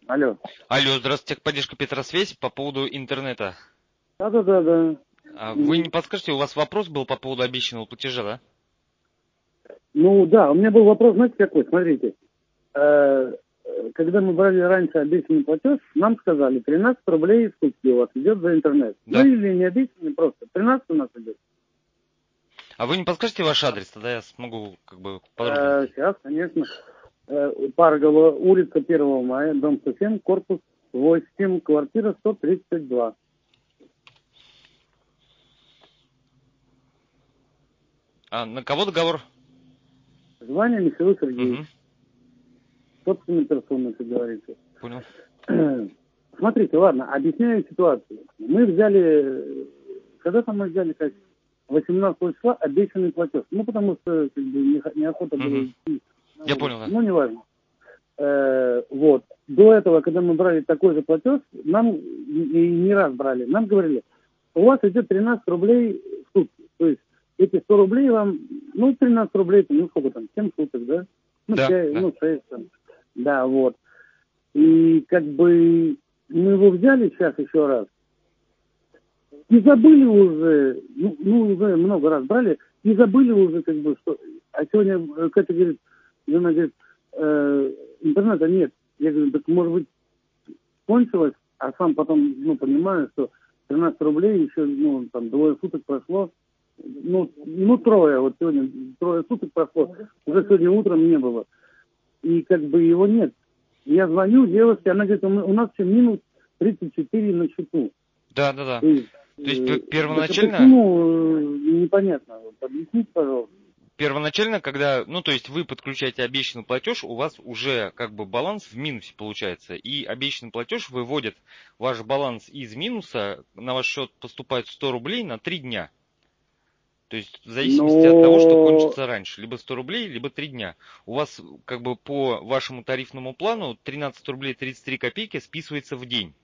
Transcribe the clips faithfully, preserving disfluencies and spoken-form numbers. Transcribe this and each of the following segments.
Алло. Алло, здравствуйте, техподдержка Петросвязь по поводу интернета. Да-да-да-да. А Вы Мгм. не подскажете, у вас вопрос был по поводу обещанного платежа, да? Ну да, у меня был вопрос, знаете, какой? Смотрите. Э, э, Когда мы брали раньше обещанный платеж, нам сказали тринадцать рублей в сутки у вас идет за интернет. Ну Да. или не обещанный, просто тринадцать у нас идет. А вы не подскажете ваш адрес, тогда я смогу как бы подробнее. Э, Сейчас, конечно. Э, Парголова, улица первого мая, дом сто семь, корпус восемь, квартира сто тридцать два. А на кого договор? Звание Михаил Сергеевич. Угу, Собственной персоной, как говорится. понял. Смотрите, ладно, объясняю ситуацию. Мы взяли, э, когда там мы взяли, как восемнадцатого числа обещанный платеж. Ну, потому что как бы, не- неохота было Угу. идти на Я улицу. понял, да. Ну, неважно. Э, вот. До этого, когда мы брали такой же платеж, нам и и не раз брали, нам говорили, у вас идет тринадцать рублей в сутки. То есть эти сто рублей вам, ну, тринадцать рублей, это, ну, сколько там, семь суток, да? Ну, Да, пять, да. ну, шесть там. Да, вот. И как бы мы его взяли сейчас еще раз, и забыли уже, ну, ну, уже много раз брали, и забыли уже, как бы, что... А сегодня э, Катя говорит, жена говорит, э, интернета нет. Я говорю, так может быть кончилось, а сам потом, ну, понимаю, что тринадцать рублей еще, ну, там, двое суток прошло, ну, ну, трое, вот сегодня трое суток прошло, уже сегодня утром не было. И как бы его нет. Я звоню девушке, она говорит, у м- у нас все минус тридцать четыре на счету. Да, да, да. То есть, То есть п- э, так а первоначально, почему, э, непонятно. Вот, объясните, пожалуйста. первоначально, когда, ну, то есть вы подключаете обещанный платеж, у вас уже как бы баланс в минусе получается. И обещанный платеж выводит ваш баланс из минуса, на ваш счет поступает сто рублей на три дня. То есть в зависимости от того, что Но, кончится раньше. Либо сто рублей, либо три дня. У вас как бы по вашему тарифному плану тринадцать рублей тридцать три копейки списывается в день.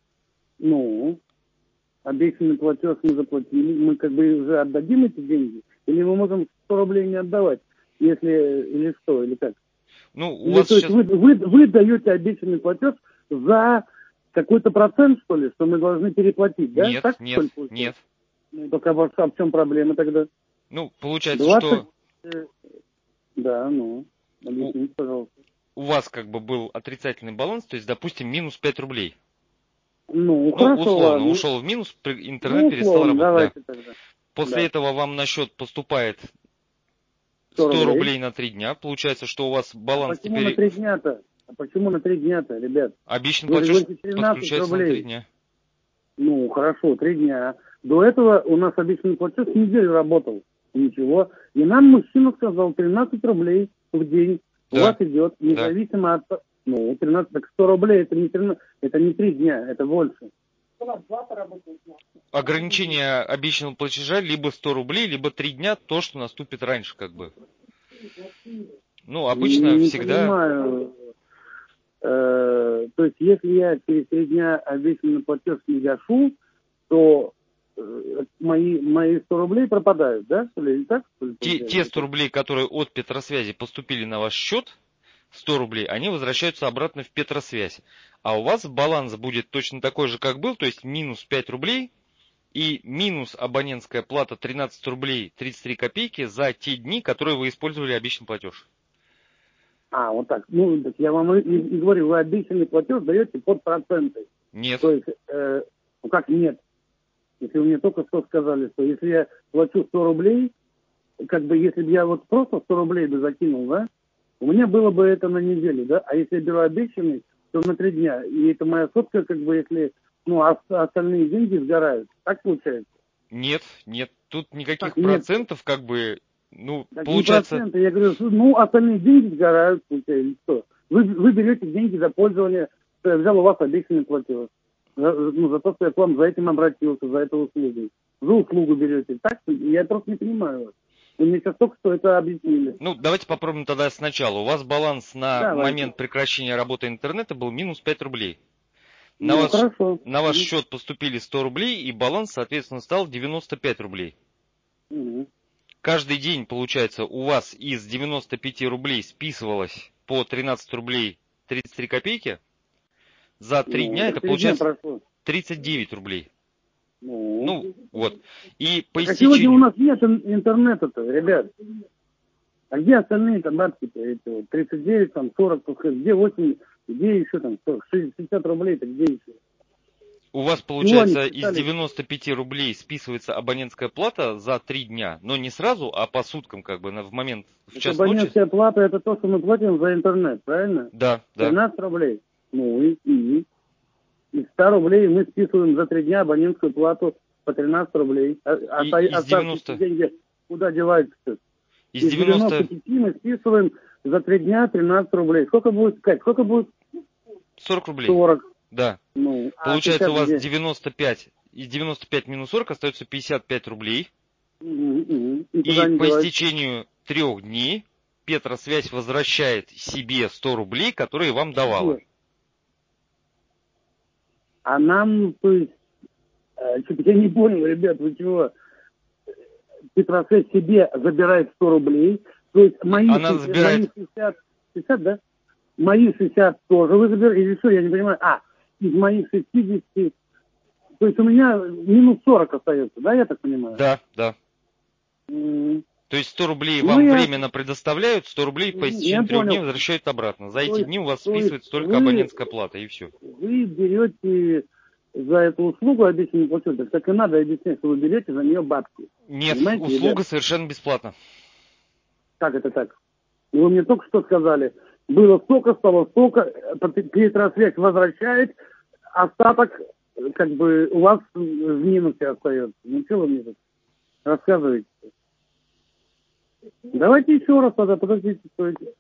ну, обещанный платеж мы заплатили, мы как бы уже отдадим эти деньги, или мы можем сто рублей не отдавать, если, или что, или как? Ну, у Или, вас то есть, сейчас... вы, вы, вы даете обещанный платеж за какой-то процент, что ли, что мы должны переплатить, да? Нет, Так, что нет, ли, получилось? нет. Ну, только в а в чем проблема тогда? Ну, получается, Двадцать. что э, Да, ну, у, объясните, пожалуйста. у вас как бы был отрицательный баланс, то есть, допустим, минус пять рублей. Ну, Ну, хорошо, условно, ладно. ушел в минус, при- интернет Ну, перестал условно, работать, да. давайте тогда. После Да. этого вам на счет поступает Сто сто рублей. рублей на три дня. Получается, что у вас А баланс почему на теперь... три дня-то? А почему на три дня-то, ребят? Обещанный Вы же платеж говорите тринадцать подключается на три рублей. дня. Ну, хорошо, три дня. До этого у нас обещанный платеж неделю работал. Ничего. И нам мужчина сказал тринадцать рублей в день у вас Да, идет, да. независимо от... Ну, тринадцать, так сто рублей, это не тринадцать, это не три дня, это больше. Ограничение обещанного платежа либо сто рублей, либо три дня, то, что наступит раньше, как бы. Ну, Не, обычно не всегда... понимаю. Э, то есть, если я через три дня обещанный платеж не гашу, то э, мои, мои сто рублей пропадают, да? Что ли? И так, что ли, Те, те получается? сто рублей, которые от Петросвязи поступили на ваш счет, сто рублей, они возвращаются обратно в Петросвязь. А у вас баланс будет точно такой же, как был, то есть минус пять рублей и минус абонентская плата тринадцать рублей тридцать три копейки за те дни, которые вы использовали обещанный платеж. А, вот так. Ну, так я вам и, и говорю, вы обещанный платеж даете под проценты. Нет. То есть, э, ну как нет? Если вы мне только что сказали, что если я плачу сто рублей, как бы если бы я вот просто сто рублей бы закинул, да, у меня было бы это на неделю, да, а если я беру обещанный, то на три дня. И это моя сотка, как бы, если, ну, а остальные деньги сгорают. Так получается? Нет, нет, тут Так, никаких нет, процентов, как бы, ну, так не получается, проценты. Я говорю, ну, остальные деньги сгорают, получается, или что? Вы, вы берете деньги за пользование, что я взял у вас обещанный платеж. За, ну, за то, что я к вам за этим обратился, за эту услугу. За услугу берете. Так, я просто не понимаю вас. Вы мне сейчас только что это объяснили. ну, давайте попробуем тогда сначала. У вас баланс на Давайте. момент прекращения работы интернета был минус пять рублей. На Ну, ваш, хорошо. на ваш Мгм. счет поступили сто рублей, и баланс, соответственно, стал девяносто пять рублей. Мгм. Каждый день, получается, у вас из девяноста пяти рублей списывалось по тринадцать рублей тридцать три копейки, За три Ну, дня это три дня получается прошло. тридцать девять рублей. Ну, Ну, вот. И по так а сегодня у истечению... нас нет ин- интернета-то, ребят. А где остальные-то бабки-то? Эти вот тридцать девять, там, сорок, где восемьдесят, где еще там, шестьдесят рублей-то, где еще? У вас, Чего они получается, из списали? девяноста пяти рублей списывается абонентская плата за три дня, но не сразу, а по суткам, как бы, на- в момент, в Это час ночи. абонентская плата, это то, что мы платим за интернет, правильно? Да, да. тринадцать рублей. Ну и, и. Из ста рублей мы списываем за три дня абонентскую плату по тринадцать рублей. А, а И оста- из оставшиеся девяноста деньги куда деваются-то? Из Из девяноста девяноста пяти мы списываем за три дня тринадцать рублей. Сколько будет, Кать, сколько будет? сорок рублей. сорок. Да. Ну, а Получается, у вас где? девяносто пять. Из девяноста пяти минус сорок остается пятьдесят пять рублей. Угу, угу. И, куда И они по деваются? истечению трех дней Петросвязь возвращает себе сто рублей, которые вам давала. Где? А нам, то есть, э, что-то я не понял, ребят, вы чего? Петросвязь себе забирает сто рублей, то есть мои, Она шестьдесят, забирает... мои шестьдесят, шестьдесят, да? Мои шестьдесят тоже вы забираете, или что, я не понимаю. А, из моих шестидесяти, то есть у меня минус сорок остается, да, я так понимаю? Да, да. М, То есть сто рублей Ну, вам я, временно предоставляют, сто рублей по я истечении трех дней понял. возвращают обратно. За То эти есть, дни у вас то есть списывается только вы, абонентская плата, и все. вы берете за эту услугу обещанный платеж, так, так и надо объяснять, что вы берете за нее бабки. Нет, Понимаете, услуга ребят? совершенно бесплатна. Как это так? Вы мне только что сказали, было столько, стало столько, Петросвязь возвращает, остаток, как бы, у вас в минусе остается. Ну, что вы мне тут рассказываете? Давайте еще раз тогда, подождите, стойте.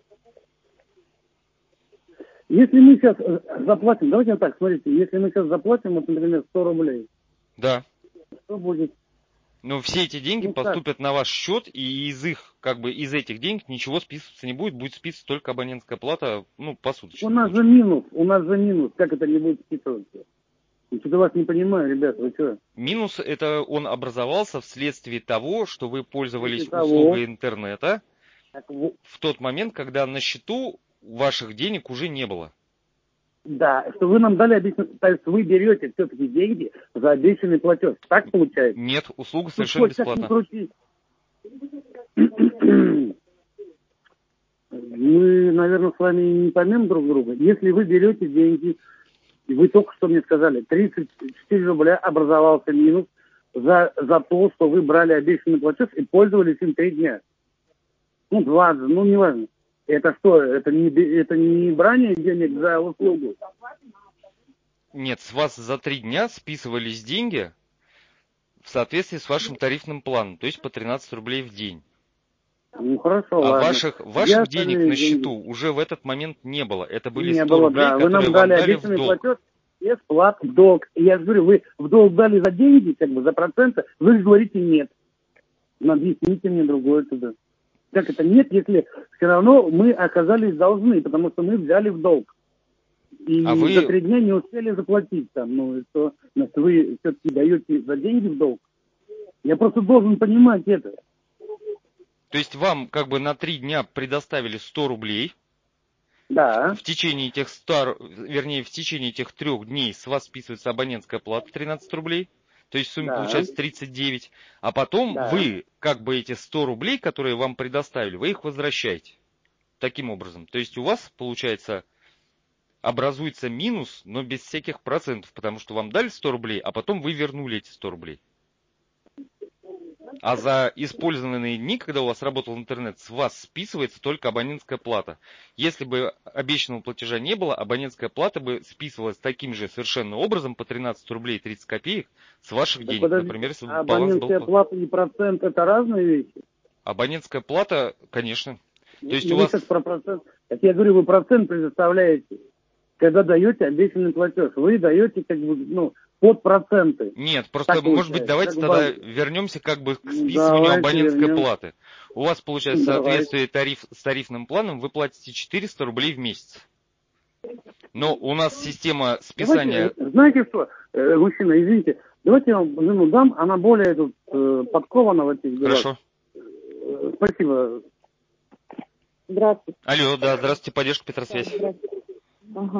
Если мы сейчас заплатим, давайте так, смотрите, если мы сейчас заплатим, вот, например, сто рублей, Да. что будет? Но все эти деньги Ну, как? поступят на ваш счет, и из их, как бы, из этих денег ничего списываться не будет, будет списываться только абонентская плата, ну, посуточно. У нас же минус, у нас же минус, как это не будет списываться? Я что-то вас не понимаю, ребята, вы что? Минус это он образовался вследствие того, что вы пользовались Того, услугой интернета так, во- в тот момент, когда на счету ваших денег уже не было. да, что вы нам дали обещанный, то есть вы берете все-таки деньги за обещанный платеж. Так получается? Нет, услуга Тут совершенно хоть как ни бесплатна. крути. Мы, наверное, с вами не поймем друг друга. Если вы берете деньги, и вы только что мне сказали, тридцать четыре рубля образовался минус за, за то, что вы брали обещанный платеж и пользовались им три дня. Ну, два, ну, неважно. Это что, это не, это не брание денег за услугу? Нет, с вас за три дня списывались деньги в соответствии с вашим тарифным планом, то есть по тринадцать рублей в день. Ну, хорошо, А ладно. ваших, Я ваших денег остальные на деньги счету уже в этот момент не было. Это были не сто было, рублей, да. Вы которые нам вам дали дали в обещанный долг. платеж без вклад в долг. И я же говорю, вы в долг дали за деньги, как бы за проценты, вы же говорите нет. Ну, объясните мне другое туда. Как это нет, если все равно мы оказались должны, потому что мы взяли в долг. И А вы, за три дня не успели заплатить там. Ну, и что, значит, вы все-таки даете за деньги в долг? Я просто должен понимать это. то есть вам как бы на три дня предоставили сто рублей, Да. в течение этих ста, вернее, в течение этих трех дней с вас списывается абонентская плата тринадцать рублей, то есть в сумме Да. получается тридцать девять, а потом Да. вы как бы эти сто рублей, которые вам предоставили, вы их возвращаете. Таким образом. То есть у вас, получается, образуется минус, но без всяких процентов, потому что вам дали сто рублей, а потом вы вернули эти сто рублей. А за использованные дни, когда у вас работал интернет, с вас списывается только абонентская плата. Если бы обещанного платежа не было, абонентская плата бы списывалась таким же совершенно образом по тринадцать рублей тридцать копеек с ваших Так денег. подождите, Например, если а бы баланс был... абонентская плата и процент это разные вещи? Абонентская плата, конечно. То есть Ну, у вы вас... сейчас про процент. Так я говорю, вы процент предоставляете, когда даете обещанный платеж. Вы даете как бы, ну, под проценты. Нет, просто, Так может быть, получается, давайте как в тогда банке. вернемся как бы к Ну, списыванию давайте абонентской вернем. платы. У вас, получается, в Давайте. соответствии тариф, с тарифным планом вы платите четыреста рублей в месяц. Но у нас система списания... Давайте, знаете что, э, мужчина, извините, давайте я вам жену дам, она более тут э, подкована в этих делах. Хорошо. Э, спасибо. Здравствуйте. Алло, да, здравствуйте, поддержка Петросвязь. Здравствуйте. Ага.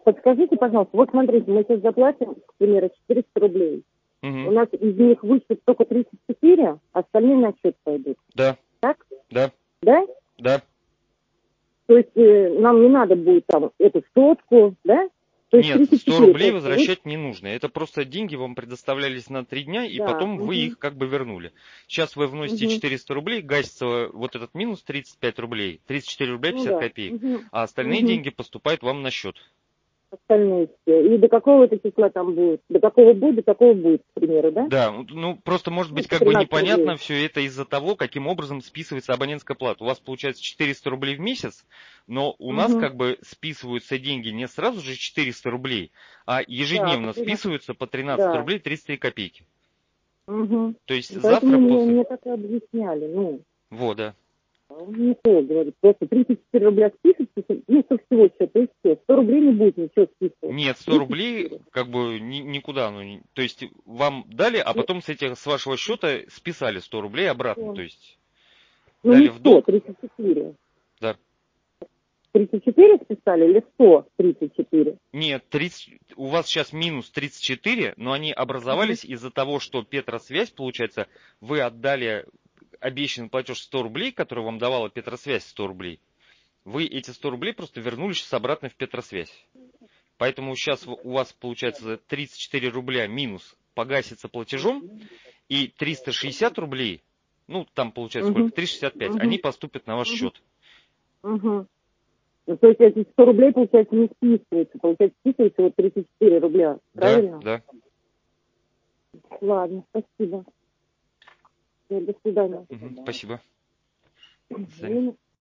подскажите, пожалуйста, вот смотрите, мы сейчас заплатим, к примеру, четыреста рублей. Угу. У нас из них вычтут только тридцать четыре, а остальные на счет пойдут. Да. Так? Да. Да? Да. То есть э, нам не надо будет там эту сотку, да? То есть Нет, сто рублей возвращать вы... не нужно. Это просто деньги вам предоставлялись на три дня, и да, потом угу. вы их как бы вернули. Сейчас вы вносите угу. четыреста рублей, гасится вот этот минус тридцать пять рублей, тридцать четыре рубля пятьдесят ну, да. копеек, угу. а остальные угу. деньги поступают вам на счет. Остальные все. И до какого это числа там будет? До какого будет, до какого будет, к примеру, да? Да, ну просто может быть Ну, как бы непонятно рублей. все это из-за того, каким образом списывается абонентская плата. У вас получается четыреста рублей в месяц, но у угу. нас как бы списываются деньги не сразу же четыреста рублей, а ежедневно да, списываются по тринадцать да. рублей тридцать три копейки. Угу. То есть ну, завтра мне, после... мне так и объясняли, ну. Вот, да. Не то, говорит, просто тридцать четыре рубля списывается, ну, со всего что-то, и все. сто рублей не будет ничего списывать. Нет, сто рублей как бы ни, никуда, ну, не, то есть вам дали, а потом с этих, с вашего счета списали сто рублей обратно, то есть ну, дали не в сто, долг. тридцать четыре. Да. тридцать четыре списали или сто тридцать четыре? Нет, тридцать, у вас сейчас минус тридцать четыре, но они образовались угу. из-за того, что Петросвязь, получается, вы отдали обещанный платеж сто рублей, который вам давала Петросвязь сто рублей. Вы эти сто рублей просто вернули сейчас обратно в Петросвязь. Поэтому сейчас у вас получается тридцать четыре рубля минус погасится платежом, и триста шестьдесят рублей, ну там получается угу. сколько, триста шестьдесят пять, угу. они поступят на ваш угу. счет. Угу. Ну, то есть эти сто рублей, получается, не списываются, получается, списывается вот тридцать четыре рубля, правильно? Да, да. Ладно, спасибо. До свидания. Угу, спасибо. До свидания. Время.